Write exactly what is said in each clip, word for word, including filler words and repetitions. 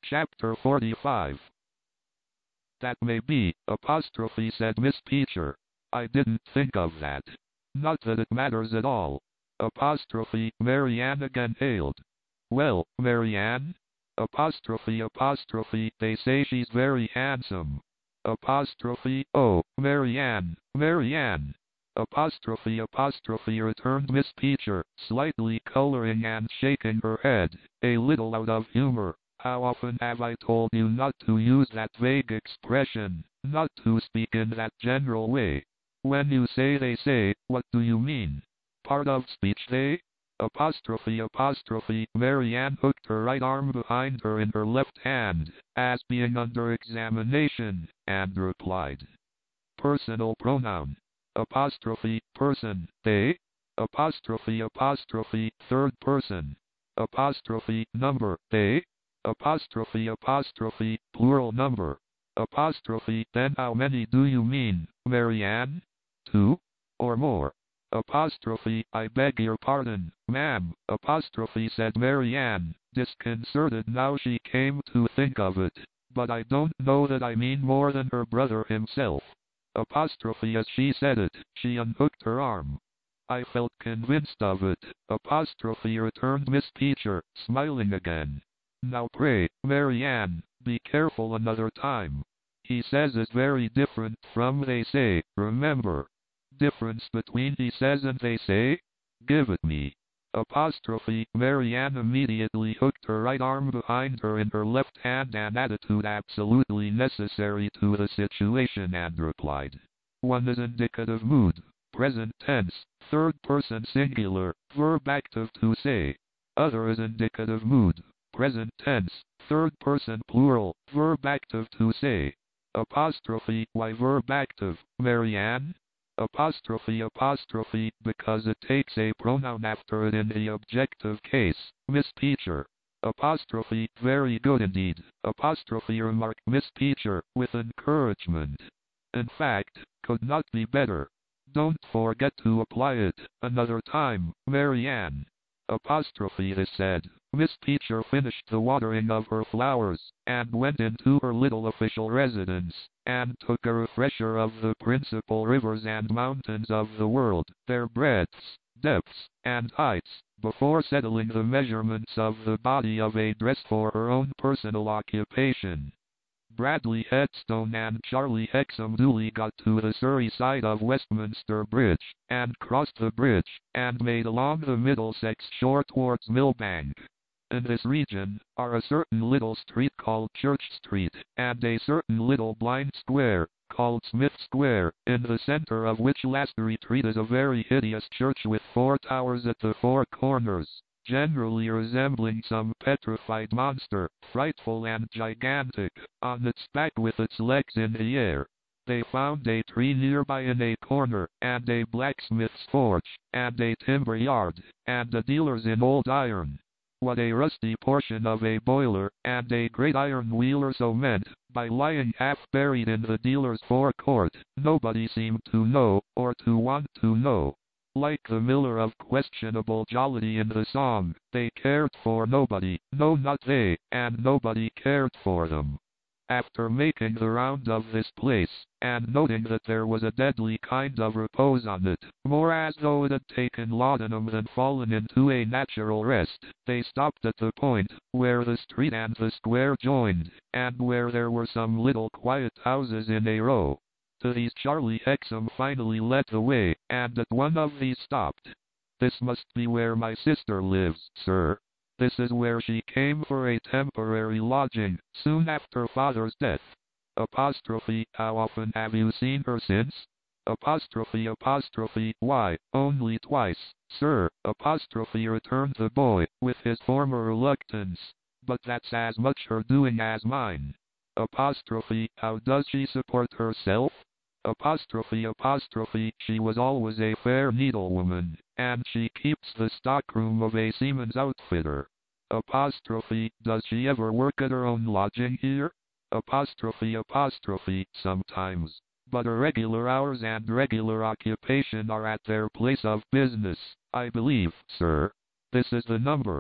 Chapter forty-five. That may be, apostrophe, said Miss Peecher. I didn't think of that. Not that it matters at all. Apostrophe, Mary Ann again hailed. Well, Mary Ann? Apostrophe, apostrophe, they say she's very handsome. Apostrophe, oh, Mary Ann, Mary Ann. Apostrophe, apostrophe, returned Miss Peecher, slightly coloring and shaking her head, a little out of humor. How often have I told you not to use that vague expression, not to speak in that general way? When you say they say, what do you mean? Part of speech they? Apostrophe, apostrophe, Mary Ann hooked her right arm behind her in her left hand, as being under examination, and replied. Personal pronoun. Apostrophe, person, they? Apostrophe, apostrophe, third person. Apostrophe, number, they? Apostrophe, apostrophe, plural number. Apostrophe, then how many do you mean, Mary Ann? Two? Or more? Apostrophe, I beg your pardon, ma'am, apostrophe, said Mary Ann, disconcerted now she came to think of it, but I don't know that I mean more than her brother himself. Apostrophe, as she said it, she unhooked her arm. I felt convinced of it, apostrophe, returned Miss Peecher, smiling again. Now pray, Mary Ann, be careful another time. He says is very different from they say, remember. Difference between he says and they say? Give it me. Apostrophe, Mary Ann immediately hooked her right arm behind her in her left hand, an attitude absolutely necessary to the situation, and replied. One is indicative mood, present tense, third person singular, verb active to say. Other is indicative mood, present tense, third person plural, verb active to say. Apostrophe, why verb active, Mary Ann? Apostrophe, apostrophe, because it takes a pronoun after it in the objective case, Miss Peecher. Apostrophe, very good indeed, apostrophe, remarked Miss Peecher, with encouragement. In fact, could not be better. Don't forget to apply it, another time, Mary Ann. Apostrophe, this said. Miss Peecher finished the watering of her flowers, and went into her little official residence, and took a refresher of the principal rivers and mountains of the world, their breadths, depths, and heights, before settling the measurements of the body of a dress for her own personal occupation. Bradley Headstone and Charlie Hexam duly got to the Surrey side of Westminster Bridge, and crossed the bridge, and made along the Middlesex shore towards Millbank. In this region, are a certain little street called Church Street, and a certain little blind square, called Smith Square, in the centre of which last retreat is a very hideous church with four towers at the four corners, generally resembling some petrified monster, frightful and gigantic, on its back with its legs in the air. They found a tree nearby in a corner, and a blacksmith's forge, and a timber yard, and a dealer's in old iron. What a rusty portion of a boiler, and a great iron wheel or so meant, by lying half buried in the dealer's forecourt, nobody seemed to know, or to want to know. Like the miller of questionable jollity in the song, they cared for nobody, no not they, and nobody cared for them. After making the round of this place, and noting that there was a deadly kind of repose on it, more as though it had taken laudanum than fallen into a natural rest, they stopped at the point where the street and the square joined, and where there were some little quiet houses in a row. To these Charlie Hexam finally led the way, and at one of these stopped. This must be where my sister lives, sir. This is where she came for a temporary lodging, soon after father's death. Apostrophe, how often have you seen her since? Apostrophe, apostrophe, why, only twice, sir, apostrophe, returned the boy, with his former reluctance. But that's as much her doing as mine. Apostrophe, how does she support herself? Apostrophe, apostrophe, she was always a fair needlewoman, and she keeps the stockroom of a seaman's outfitter. Apostrophe, does she ever work at her own lodging here? Apostrophe, apostrophe, sometimes, but her regular hours and regular occupation are at their place of business, I believe, sir. This is the number.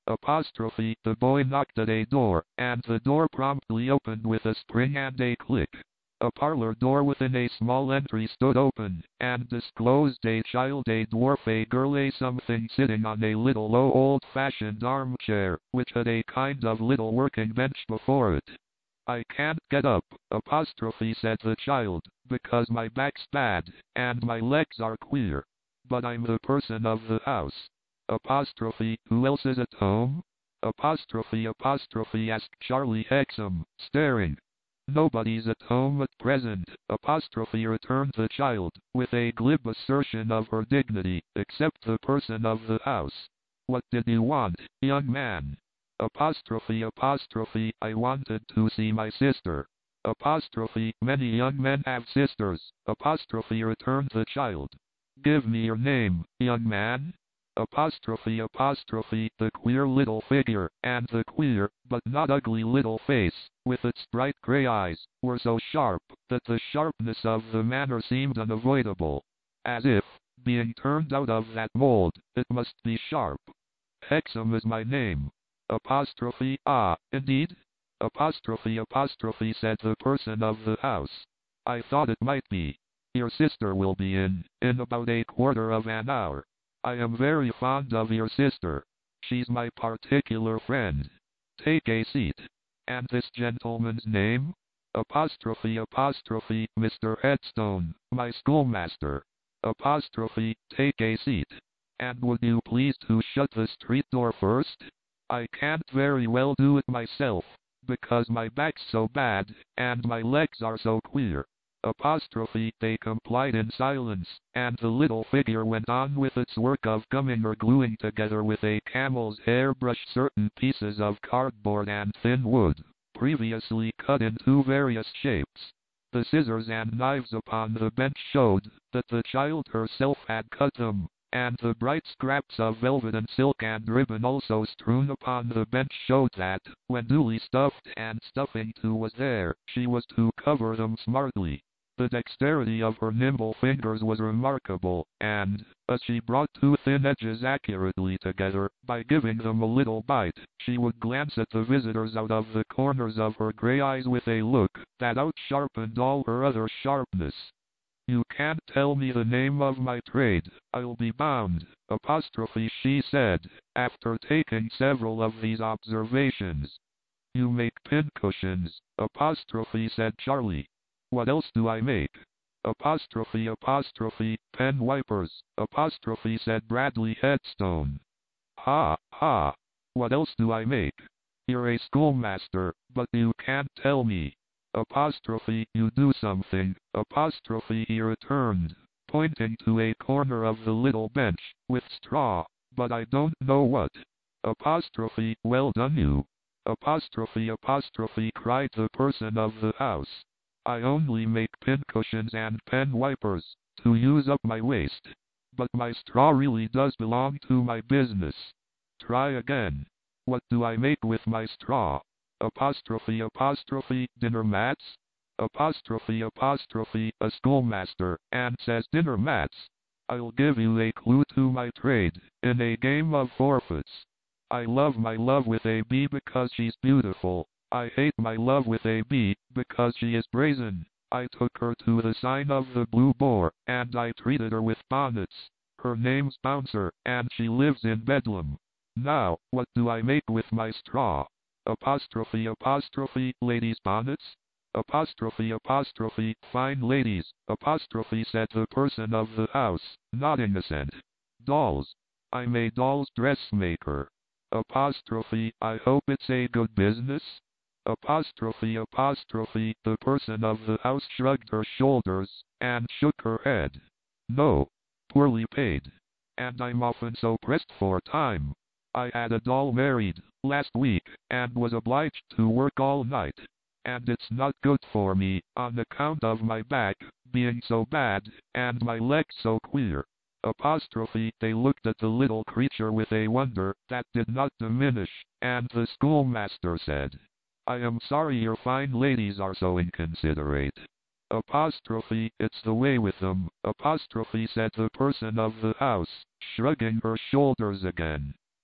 Apostrophe, the boy knocked at a door, and the door promptly opened with a spring and a click. A parlor door within a small entry stood open, and disclosed a child, a dwarf, a girl, a something sitting on a little low old-fashioned armchair, which had a kind of little working bench before it. I can't get up, apostrophe, said the child, because my back's bad, and my legs are queer. But I'm the person of the house. Apostrophe, who else is at home? Apostrophe, apostrophe, asked Charlie Hexam, staring. Nobody's at home at present, apostrophe, returned the child, with a glib assertion of her dignity, except the person of the house. What did you want, young man? Apostrophe, apostrophe, I wanted to see my sister. Apostrophe, many young men have sisters, apostrophe, returned the child. Give me your name, young man. Apostrophe, apostrophe, the queer little figure, and the queer, but not ugly little face, with its bright gray eyes, were so sharp, that the sharpness of the manner seemed unavoidable. As if, being turned out of that mold, it must be sharp. Hexam is my name. Apostrophe, ah, indeed? Apostrophe, apostrophe, said the person of the house. I thought it might be. Your sister will be in, in about a quarter of an hour. I am very fond of your sister. She's my particular friend. Take a seat. And this gentleman's name? Apostrophe, apostrophe, Mister Headstone, my schoolmaster. Apostrophe, take a seat. And would you please to shut the street door first? I can't very well do it myself, because my back's so bad, and my legs are so queer. Apostrophe, they complied in silence, and the little figure went on with its work of gumming or gluing together with a camel's hair brush certain pieces of cardboard and thin wood, previously cut into various shapes. The scissors and knives upon the bench showed that the child herself had cut them, and the bright scraps of velvet and silk and ribbon also strewn upon the bench showed that, when duly stuffed and stuffing too was there, she was to cover them smartly. The dexterity of her nimble fingers was remarkable, and, as she brought two thin edges accurately together, by giving them a little bite, she would glance at the visitors out of the corners of her gray eyes with a look that out-sharpened all her other sharpness. You can't tell me the name of my trade, I'll be bound, apostrophe, she said, after taking several of these observations. You make pincushions, apostrophe, said Charlie. What else do I make? Apostrophe, apostrophe, pen wipers, apostrophe, said Bradley Headstone. Ha, ha. What else do I make? You're a schoolmaster, but you can't tell me. Apostrophe, you do something, apostrophe, he returned, pointing to a corner of the little bench, with straw, but I don't know what. Apostrophe, well done you. Apostrophe, apostrophe, cried the person of the house. I only make pincushions and pen wipers, to use up my waste. But my straw really does belong to my business. Try again. What do I make with my straw? Apostrophe, apostrophe, dinner mats? Apostrophe, apostrophe, a schoolmaster, and says dinner mats. I'll give you a clue to my trade, in a game of forfeits. I love my love with a B because she's beautiful. I hate my love with a B, because she is brazen. I took her to the sign of the Blue Boar, and I treated her with bonnets. Her name's Bouncer, and she lives in Bedlam. Now, what do I make with my straw? Apostrophe, apostrophe, ladies' bonnets? Apostrophe, apostrophe, fine ladies, apostrophe, said the person of the house, nodding assent. Dolls. I'm a doll's dressmaker. Apostrophe, I hope it's a good business? Apostrophe, apostrophe, the person of the house shrugged her shoulders, and shook her head. No. Poorly paid. And I'm often so pressed for time. I had a doll married, last week, and was obliged to work all night. And it's not good for me, on account of my back, being so bad, and my legs so queer. Apostrophe, they looked at the little creature with a wonder that did not diminish, and the schoolmaster said, I am sorry your fine ladies are so inconsiderate. Apostrophe, it's the way with them, apostrophe, said the person of the house, shrugging her shoulders again.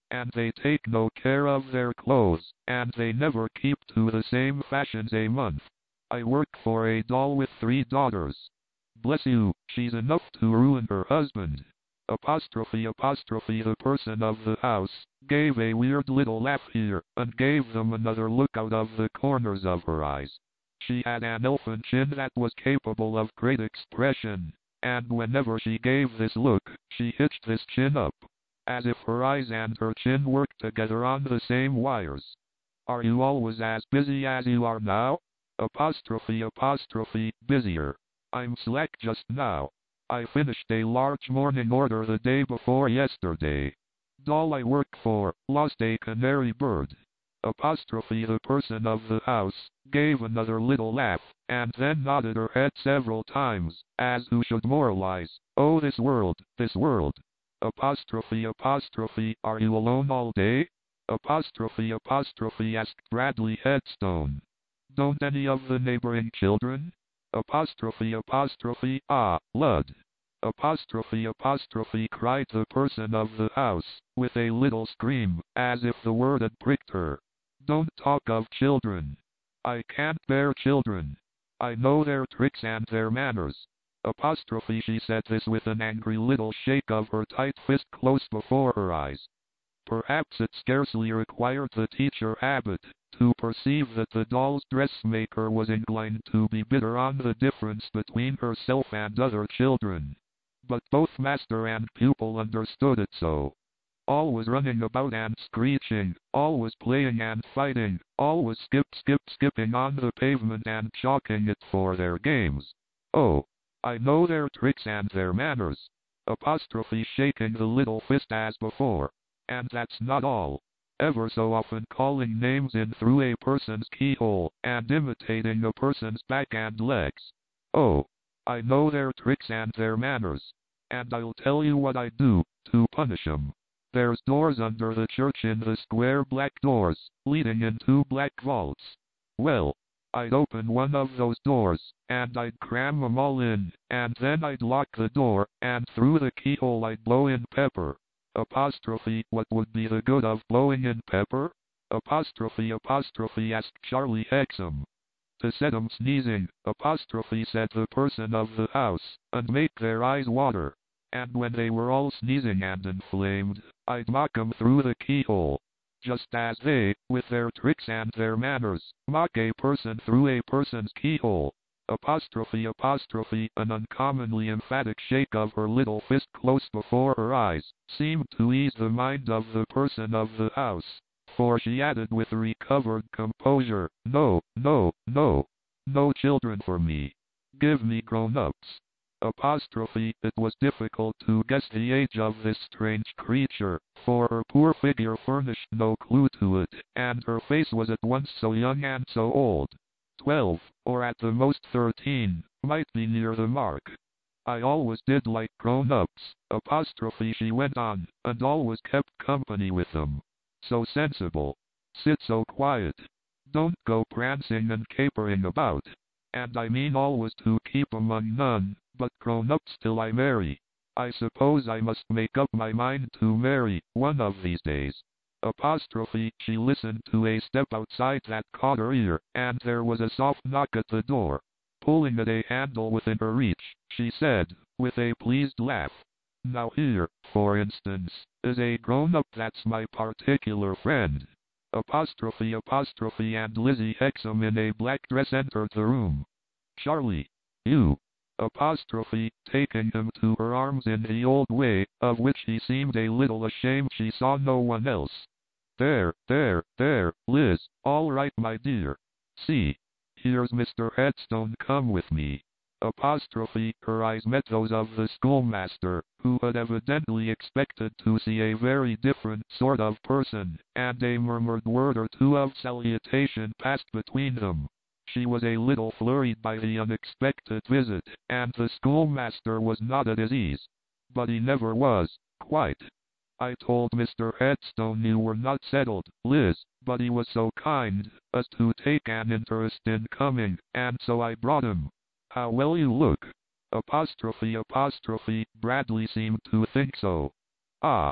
and they take no care of their clothes, and they never keep to the same fashions a month. I work for a doll with three daughters. Bless you, she's enough to ruin her husband. Apostrophe apostrophe the person of the house gave a weird little laugh here, and gave them another look out of the corners of her eyes. She had an elfin chin that was capable of great expression, and whenever she gave this look, she hitched this chin up, as if her eyes and her chin worked together on the same wires. Are you always as busy as you are now? Apostrophe apostrophe busier. I'm slack just now. I finished a large morning order the day before yesterday. Doll I work for lost a canary bird. Apostrophe the person of the house gave another little laugh, and then nodded her head several times, as who should moralize, oh this world, this world. Apostrophe apostrophe are you alone all day? Apostrophe apostrophe asked Bradley Headstone. Don't any of the neighboring children? Apostrophe apostrophe ah, Lud. Apostrophe apostrophe cried the person of the house, with a little scream, as if the word had pricked her. Don't talk of children. I can't bear children. I know their tricks and their manners. Apostrophe she said this with an angry little shake of her tight fist close before her eyes. Perhaps it scarcely required the teacher Abbott to perceive that the doll's dressmaker was inclined to be bitter on the difference between herself and other children. But both master and pupil understood it so. All was running about and screeching, all was playing and fighting, all was skip skip skipping on the pavement and chalking it for their games. Oh, I know their tricks and their manners. Apostrophe shaking the little fist as before. And that's not all. Ever so often calling names in through a person's keyhole, and imitating a person's back and legs. Oh, I know their tricks and their manners. And I'll tell you what I do, to punish 'em. There's doors under the church in the square black doors, leading into black vaults. Well, I'd open one of those doors, and I'd cram 'em all in, and then I'd lock the door, and through the keyhole I'd blow in pepper. Apostrophe, what would be the good of blowing in pepper? Apostrophe apostrophe asked Charlie Hexam. To set 'em sneezing, apostrophe said the person of the house, and make their eyes water. And when they were all sneezing and inflamed, I'd mock 'em through the keyhole. Just as they, with their tricks and their manners, mock a person through a person's keyhole. Apostrophe apostrophe an uncommonly emphatic shake of her little fist close before her eyes, seemed to ease the mind of the person of the house, for she added with recovered composure, no, no, no, no children for me. Give me grown-ups. Apostrophe it was difficult to guess the age of this strange creature, for her poor figure furnished no clue to it, and her face was at once so young and so old. Twelve, or at the most thirteen, might be near the mark. I always did like grown-ups, apostrophe she went on, and always kept company with them. So sensible. Sit so quiet. Don't go prancing and capering about. And I mean always to keep among none but grown-ups till I marry. I suppose I must make up my mind to marry, one of these days. Apostrophe, she listened to a step outside that caught her ear, and there was a soft knock at the door. Pulling at a handle within her reach, she said, with a pleased laugh, now here, for instance, is a grown-up that's my particular friend. Apostrophe apostrophe and Lizzie Hexam in a black dress entered the room. Charlie. You. Apostrophe, taking him to her arms in the old way, of which he seemed a little ashamed she saw no one else. There, there, there, Liz, all right my dear. See. Here's Mister Headstone, come with me. Apostrophe, her eyes met those of the schoolmaster, who had evidently expected to see a very different sort of person, and a murmured word or two of salutation passed between them. She was a little flurried by the unexpected visit, and the schoolmaster was not at his ease. But he never was, quite. I told Mister Headstone you were not settled, Liz, but he was so kind as to take an interest in coming, and so I brought him. How well you look. Apostrophe apostrophe, Bradley seemed to think so. Ah.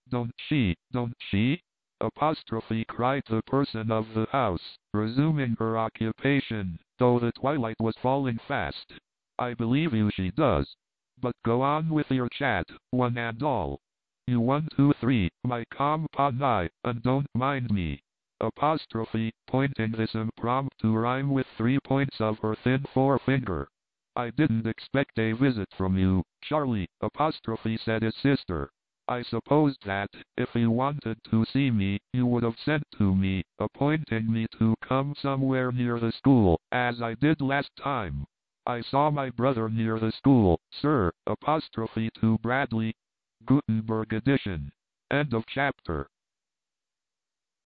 Don't she, don't she? Apostrophe cried the person of the house, resuming her occupation, though the twilight was falling fast. I believe you she does. But go on with your chat, one and all. You one two three, my company, and don't mind me. Apostrophe, pointing this impromptu rhyme with three points of her thin forefinger. I didn't expect a visit from you, Charlie, apostrophe said his sister. I supposed that, if you wanted to see me, you would have sent to me, appointing me to come somewhere near the school, as I did last time. I saw my brother near the school, sir, apostrophe to Bradley. Gutenberg edition. End of chapter.